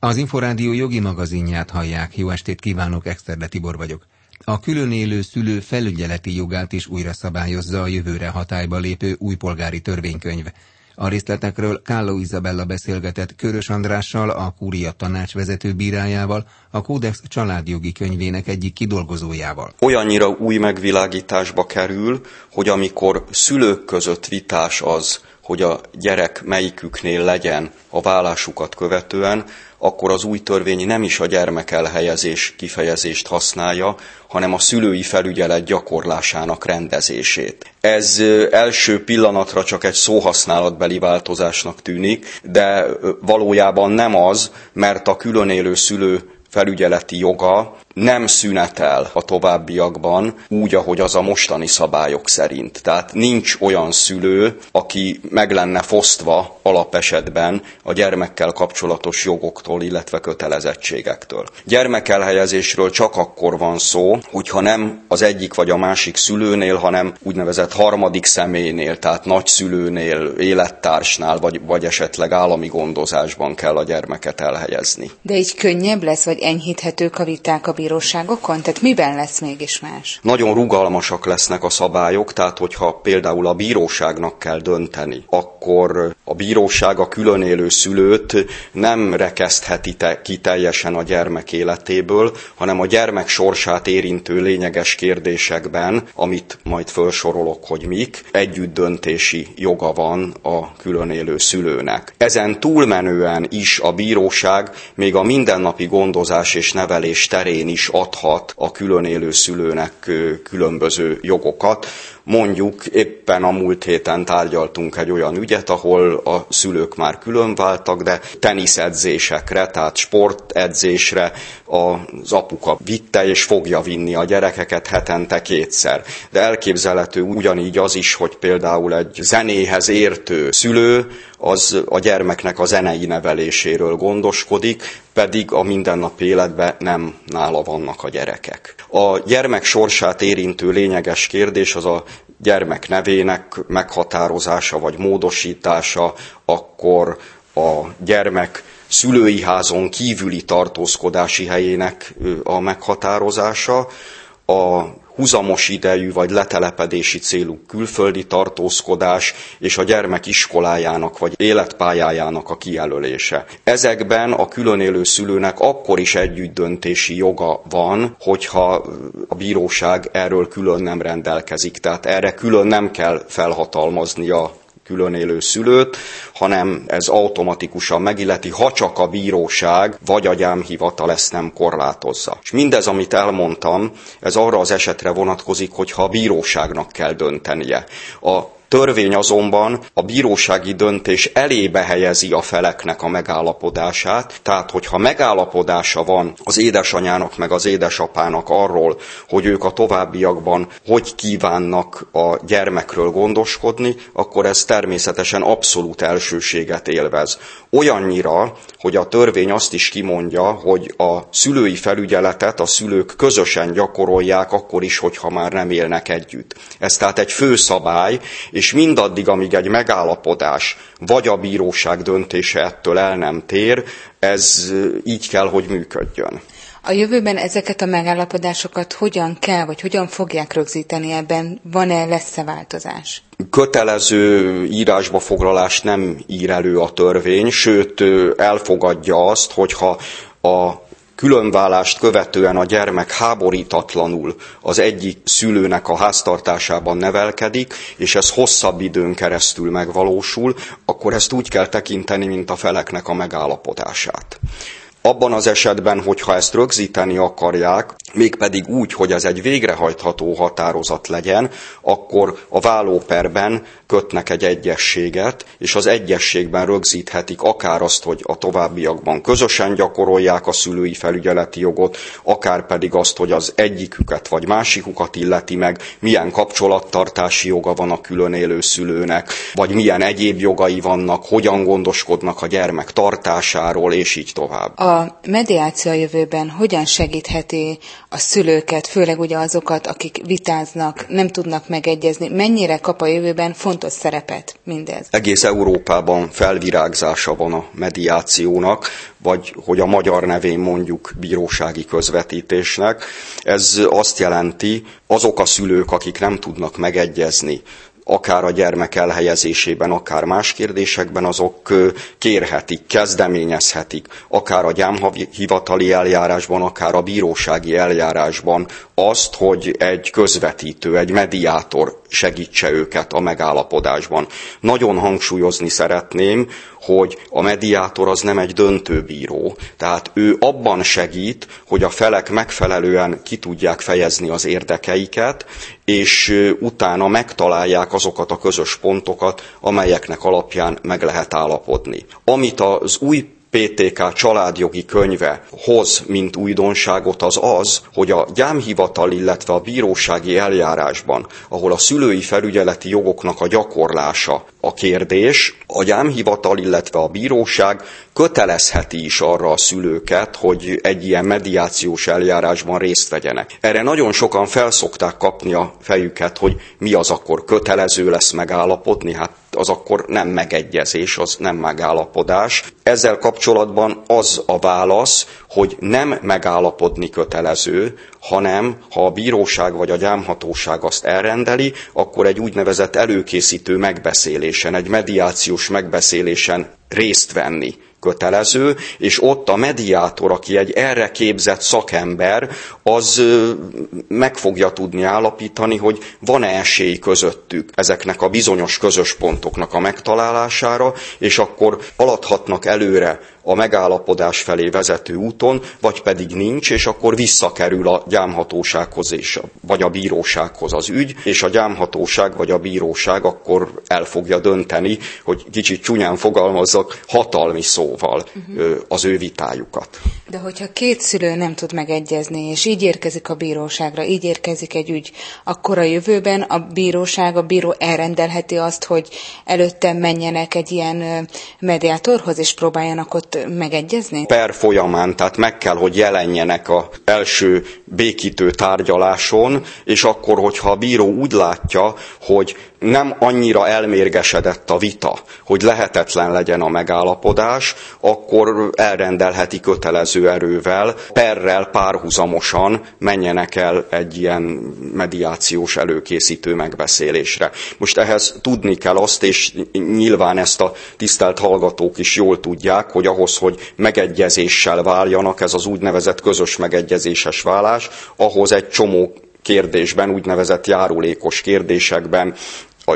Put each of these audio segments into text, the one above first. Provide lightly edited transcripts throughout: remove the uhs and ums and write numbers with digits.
Az Inforádió jogi magazinját hallják. Jó estét kívánok, Exterde Tibor vagyok. A külön élő szülő felügyeleti jogát is újra szabályozza a jövőre hatályba lépő új polgári törvénykönyv. A részletekről Kálló Izabella beszélgetett Körös Andrással, a Kúria tanácsvezető bírájával, a Kódex családjogi könyvének egyik kidolgozójával. Olyannyira új megvilágításba kerül, hogy amikor szülők között vitás az, hogy a gyerek melyiküknél legyen a válásukat követően, akkor az új törvény nem is a gyermekelhelyezés kifejezést használja, hanem a szülői felügyelet gyakorlásának rendezését. Ez első pillanatra csak egy szóhasználatbeli változásnak tűnik, de valójában nem az, mert a külön élő szülő felügyeleti joga nem szünetel a továbbiakban úgy, ahogy az a mostani szabályok szerint. Tehát nincs olyan szülő, aki meg lenne fosztva alapesetben a gyermekkel kapcsolatos jogoktól, illetve kötelezettségektől. Gyermekelhelyezésről csak akkor van szó, hogyha nem az egyik vagy a másik szülőnél, hanem úgynevezett harmadik személynél, tehát nagyszülőnél, élettársnál, vagy esetleg állami gondozásban kell a gyermeket elhelyezni. De így könnyebb lesz, vagy enyhíthetők a viták a bíróságokon? Tehát miben lesz mégis más? Nagyon rugalmasak lesznek a szabályok, tehát hogyha például a bíróságnak kell dönteni, akkor a bíróság a külön élő szülőt nem rekesztheti ki teljesen a gyermek életéből, hanem a gyermek sorsát érintő lényeges kérdésekben, amit majd felsorolok, hogy mik, együttdöntési joga van a külön élő szülőnek. Ezen túlmenően is a bíróság még a mindennapi gondozás és nevelés terén is adhat a külön élő szülőnek különböző jogokat. Mondjuk éppen a múlt héten tárgyaltunk egy olyan ügyet, ahol a szülők már különváltak, de teniszedzésekre, tehát sportedzésre az apuka vitte és fogja vinni a gyerekeket hetente 2-szer. De elképzelhető ugyanígy az is, hogy például egy zenéhez értő szülő az a gyermeknek a zenei neveléséről gondoskodik, pedig a mindennapi életben nem nála vannak a gyerekek. A gyermek sorsát érintő lényeges kérdés az a gyermek nevének meghatározása vagy módosítása, akkor a gyermek szülői házon kívüli tartózkodási helyének a meghatározása, a huzamos idejű vagy letelepedési célú külföldi tartózkodás és a gyermek iskolájának vagy életpályájának a kijelölése. Ezekben a külön élő szülőnek akkor is együttdöntési joga van, hogyha a bíróság erről külön nem rendelkezik. Tehát erre külön nem kell felhatalmazni a külön élő szülőt, hanem ez automatikusan megilleti, ha csak a bíróság vagy a gyámhivatal ezt nem korlátozza. És mindez, amit elmondtam, ez arra az esetre vonatkozik, hogyha a bíróságnak kell döntenie. A törvény azonban a bírósági döntés elébe helyezi a feleknek a megállapodását, tehát hogyha megállapodása van az édesanyának meg az édesapának arról, hogy ők a továbbiakban hogy kívánnak a gyermekről gondoskodni, akkor ez természetesen abszolút elsőséget élvez. Olyannyira, hogy a törvény azt is kimondja, hogy a szülői felügyeletet a szülők közösen gyakorolják, akkor is, hogyha már nem élnek együtt. Ez tehát egy főszabály, és mindaddig, amíg egy megállapodás vagy a bíróság döntése ettől el nem tér, ez így kell, hogy működjön. A jövőben ezeket a megállapodásokat hogyan kell, vagy hogyan fogják rögzíteni, ebben lesz-e változás? Kötelező írásba foglalást nem ír elő a törvény, sőt elfogadja azt, hogyha a különválást követően a gyermek háborítatlanul az egyik szülőnek a háztartásában nevelkedik, és ez hosszabb időn keresztül megvalósul, akkor ezt úgy kell tekinteni, mint a feleknek a megállapodását. Abban az esetben, hogyha ezt rögzíteni akarják, mégpedig úgy, hogy ez egy végrehajtható határozat legyen, akkor a vállóperben kötnek egy egyezséget, és az egyezségben rögzíthetik akár azt, hogy a továbbiakban közösen gyakorolják a szülői felügyeleti jogot, akár pedig azt, hogy az egyiküket vagy másikukat illeti meg, milyen kapcsolattartási joga van a külön élő szülőnek, vagy milyen egyéb jogai vannak, hogyan gondoskodnak a gyermek tartásáról, és így tovább. A mediáció a jövőben hogyan segítheti a szülőket, főleg ugye azokat, akik vitáznak, nem tudnak megegyezni, mennyire kap a jövőben fontos szerepet mindez? Egész Európában felvirágzása van a mediációnak, vagy hogy a magyar nevén mondjuk bírósági közvetítésnek. Ez azt jelenti, azok a szülők, akik nem tudnak megegyezni, akár a gyermek elhelyezésében, akár más kérdésekben, azok kérhetik, kezdeményezhetik, akár a gyámhivatali eljárásban, akár a bírósági eljárásban azt, hogy egy közvetítő, egy mediátor segítse őket a megállapodásban. Nagyon hangsúlyozni szeretném, hogy a mediátor az nem egy döntőbíró. Tehát ő abban segít, hogy a felek megfelelően ki tudják fejezni az érdekeiket, és utána megtalálják azokat a közös pontokat, amelyeknek alapján meg lehet állapodni. Amit az új PTK családjogi könyve hoz, mint újdonságot, az, hogy a gyámhivatal, illetve a bírósági eljárásban, ahol a szülői felügyeleti jogoknak a gyakorlása a kérdés, a gyámhivatal, illetve a bíróság kötelezheti is arra a szülőket, hogy egy ilyen mediációs eljárásban részt vegyenek. Erre nagyon sokan felszokták kapni a fejüket, hogy mi az akkor kötelező lesz megállapodni, hát az akkor nem megegyezés, az nem megállapodás. Ezzel kapcsolatban az a válasz, hogy nem megállapodni kötelező, hanem ha a bíróság vagy a gyámhatóság azt elrendeli, akkor egy úgynevezett előkészítő megbeszélésen, egy mediációs megbeszélésen részt venni kötelező, és ott a mediátor, aki egy erre képzett szakember, az meg fogja tudni állapítani, hogy van-e esély közöttük ezeknek a bizonyos közös pontoknak a megtalálására, és akkor haladhatnak előre a megállapodás felé vezető úton, vagy pedig nincs, és akkor visszakerül a gyámhatósághoz vagy a bírósághoz az ügy, és a gyámhatóság vagy a bíróság akkor el fogja dönteni, hogy kicsit csúnyán fogalmazzak, hatalmi szóval az ő vitájukat. De hogyha két szülő nem tud megegyezni, és így érkezik a bíróságra, így érkezik egy ügy, akkor a jövőben a bíró elrendelheti azt, hogy előtte menjenek egy ilyen mediátorhoz, és próbáljanak ott megegyezni? Per folyamán, tehát meg kell, hogy jelenjenek az első békítő tárgyaláson, és akkor, hogyha a bíró úgy látja, hogy nem annyira elmérgesedett a vita, hogy lehetetlen legyen a megállapodás, akkor elrendelheti kötelező erővel, perrel párhuzamosan menjenek el egy ilyen mediációs előkészítő megbeszélésre. Most ehhez tudni kell azt, és nyilván ezt a tisztelt hallgatók is jól tudják, hogy ahhoz, hogy megegyezéssel váljanak, ez az úgynevezett közös megegyezéses válás, ahhoz egy csomó kérdésben, úgynevezett járulékos kérdésekben, a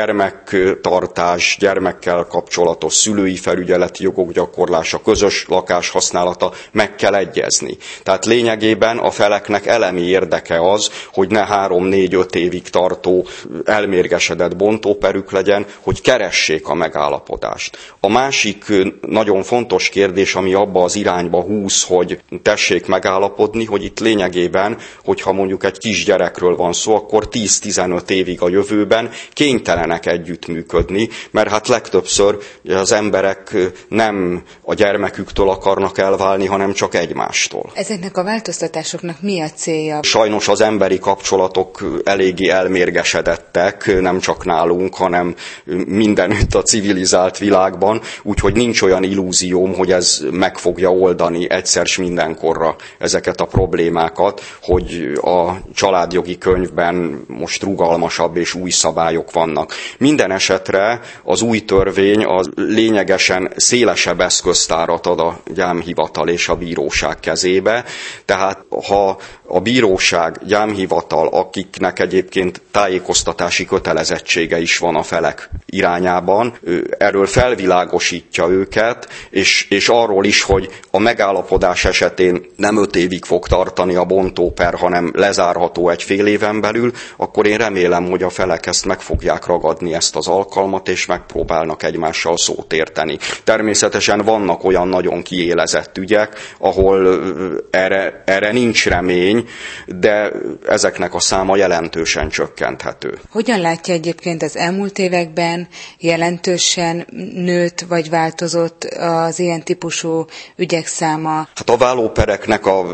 gyermektartás, gyermekkel kapcsolatos szülői felügyeleti jogok gyakorlása, közös lakás használata meg kell egyezni. Tehát lényegében a feleknek elemi érdeke az, hogy ne 3-4-5 évig tartó elmérgesedett bontóperük legyen, hogy keressék a megállapodást. A másik nagyon fontos kérdés, ami abba az irányba húz, hogy tessék megállapodni, hogy itt lényegében, hogyha mondjuk egy kisgyerekről van szó, akkor 10-15 évig a jövőben kénytelenek együttműködni, mert hát legtöbbször az emberek nem a gyermeküktől akarnak elválni, hanem csak egymástól. Ezeknek a változtatásoknak mi a célja? Sajnos az emberi kapcsolatok eléggé elmérgesedettek, nem csak nálunk, hanem mindenütt a civilizált világban, úgyhogy nincs olyan illúzióm, hogy ez meg fogja oldani egyszer s mindenkorra ezeket a problémákat, hogy a családjogi könyvben most rugalmasabb és új szabályok vannak. Minden esetre az új törvény az lényegesen szélesebb eszköztárat ad a gyámhivatal és a bíróság kezébe, tehát ha a bíróság, gyámhivatal, akiknek egyébként tájékoztatási kötelezettsége is van a felek irányában, erről felvilágosítja őket, és arról is, hogy a megállapodás esetén nem 5 évig fog tartani a bontóper, hanem lezárható egy fél éven belül, akkor én remélem, hogy a felek ezt meg fogják ragadni ezt az alkalmat, és megpróbálnak egymással szót érteni. Természetesen vannak olyan nagyon kiélezett ügyek, ahol erre nincs remény, de ezeknek a száma jelentősen csökkenthető. Hogyan látja egyébként az elmúlt években jelentősen nőtt vagy változott az ilyen típusú ügyek száma? Hát a vállópereknek a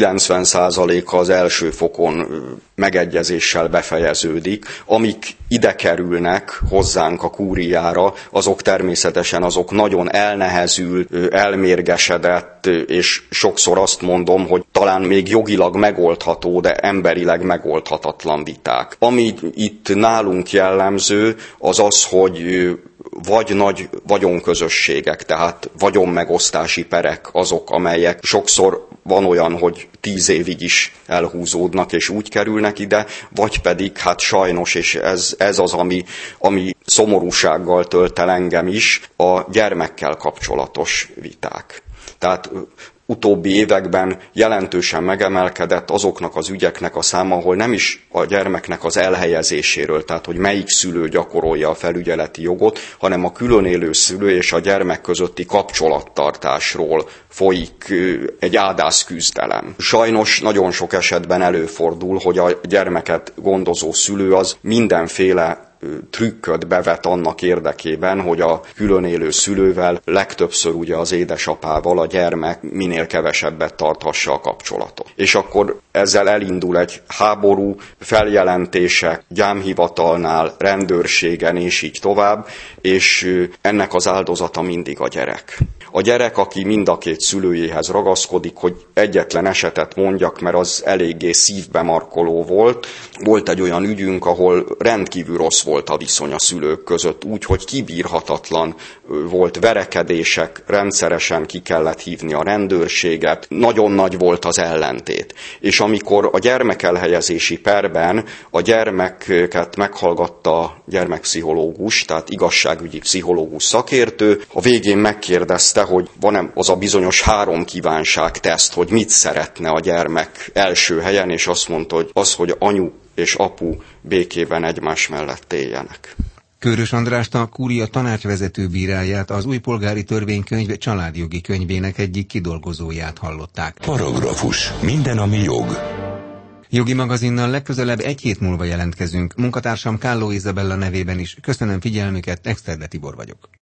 90%-a az első fokon megegyezéssel befejeződik. Amik ide kerülnek hozzánk a kúriára, azok természetesen nagyon elnehezült, elmérgesedett, és sokszor azt mondom, hogy talán még jogilag megoldható, de emberileg megoldhatatlan viták. Ami itt nálunk jellemző, az, hogy vagy nagy vagyonközösségek, tehát vagyonmegosztási perek azok, amelyek sokszor van olyan, hogy 10 évig is elhúzódnak, és úgy kerülnek ide, vagy pedig hát sajnos, és ez az, ami szomorúsággal tölt el engem is, a gyermekkel kapcsolatos viták. Tehát utóbbi években jelentősen megemelkedett azoknak az ügyeknek a száma, ahol nem is a gyermeknek az elhelyezéséről, tehát hogy melyik szülő gyakorolja a felügyeleti jogot, hanem a különélő szülő és a gyermek közötti kapcsolattartásról folyik egy ádászküzdelem. Sajnos nagyon sok esetben előfordul, hogy a gyermeket gondozó szülő az mindenféle trükköt bevet annak érdekében, hogy a különélő szülővel, legtöbbször ugye az édesapával a gyermek minél kevesebbet tarthassa a kapcsolatot. És akkor ezzel elindul egy háború, feljelentések, gyámhivatalnál, rendőrségen és így tovább, és ennek az áldozata mindig a gyerek. A gyerek, aki mind a két szülőjéhez ragaszkodik, hogy egyetlen esetet mondjak, mert az eléggé szívbe markoló volt. Volt egy olyan ügyünk, ahol rendkívül rossz volt a viszony a szülők között, úgy, hogy kibírhatatlan volt, verekedések, rendszeresen ki kellett hívni a rendőrséget, nagyon nagy volt az ellentét. És amikor a gyermekelhelyezési perben a gyermeket meghallgatta a gyermekpszichológus, tehát igazságügyi pszichológus szakértő, a végén megkérdezte, hogy van-e az a bizonyos 3 kívánság-teszt, hogy mit szeretne a gyermek első helyen, és azt mondta, hogy az, hogy anyu és apu békében egymás mellett éljenek. Kőrös Andrást, a kúria tanácsvezető bíráját, az új polgári törvénykönyv családjogi könyvének egyik kidolgozóját hallották. Paragrafus. Minden, ami jog. Jogi magazinnal legközelebb 1 hét múlva jelentkezünk. Munkatársam Kálló Izabella nevében is. Köszönöm figyelmüket, Exterde Tibor vagyok.